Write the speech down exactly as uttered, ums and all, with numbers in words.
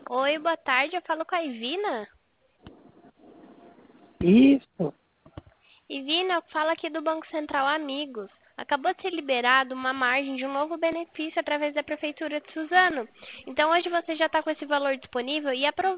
Oi, boa tarde. Eu falo com a Ivina. Isso. Ivina, eu falo aqui do Banco Central Amigos. Acabou de ser liberado uma margem de um novo benefício através da Prefeitura de Suzano. Então hoje você já está com esse valor disponível e aproveita.